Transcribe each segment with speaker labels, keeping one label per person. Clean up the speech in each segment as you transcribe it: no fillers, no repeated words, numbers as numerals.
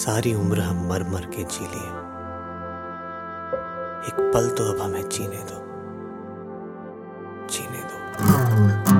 Speaker 1: सारी उम्र हम मर मर के जी लिए, एक पल तो अब हमें जीने दो, जीने दो।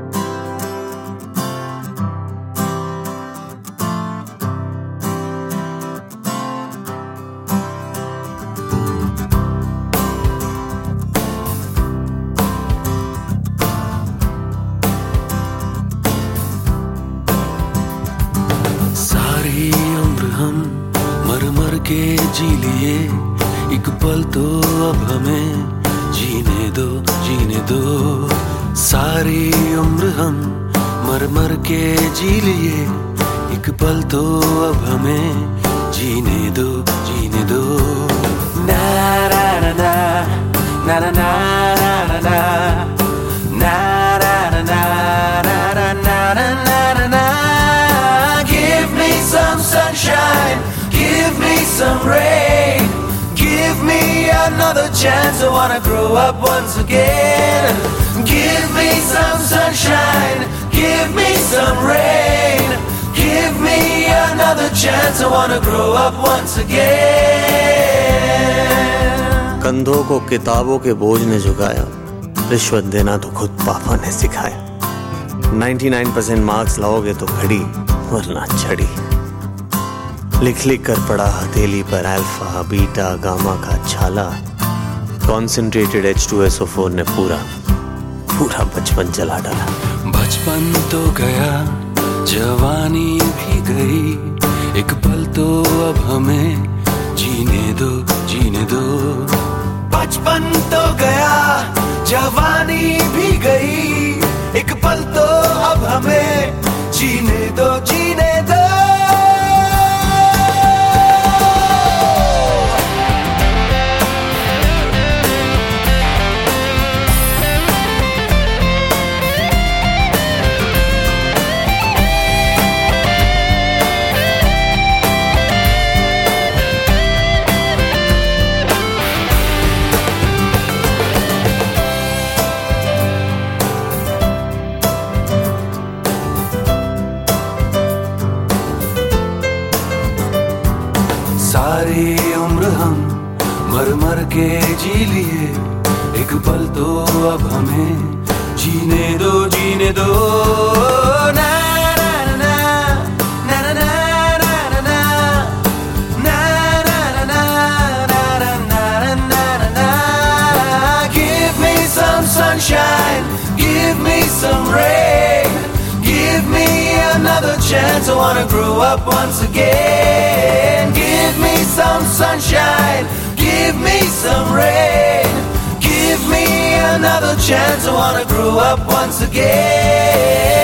Speaker 2: सारी उम्र हम मर मर के जी लिए, एक पल तो अब हमें जीने दो, जीने दो। सारी उम्र हम मर मर के जी लिए, एक पल तो अब हमें जीने दो, जीने दो। ना ना ना ना ना ना ना ना ना ना ना ना ना ना। Give me some sunshine, give me some rain, give me another chance, I wanna grow up once again. Give me some sunshine, give me some rain, give me another chance, I wanna grow up once again.
Speaker 1: कंधों को किताबों के बोझ ने झुकाया, रिश्वत देना तो खुद पापा ने सिखाया। 99% मार्क्स लाओगे तो घड़ी वरना छड़ी, लिख लिख कर पड़ा हथेली पर अल्फा बीटा गामा का छाला। कॉन्सेंट्रेटेड H2SO4 ने पूरा पूरा बचपन जला डाला।
Speaker 2: बचपन तो गया, जवानी भी गई, एक पल तो अब हमें जीने दो, जीने दो। बचपन तो गया, जवानी भी गई, एक पल तो अब हमें जीने दो, जीने दो। सारी उम्र हम मर मर के जी लिए, एक पल तो अब हमें जीने दो, जीने दो। ना ना ना ना ना ना ना ना ना ना ना। Give me some sunshine, give me some rain, give me another chance, I wanna grow up once again. Give me some sunshine, give me some rain, give me another chance, I wanna grow up once again.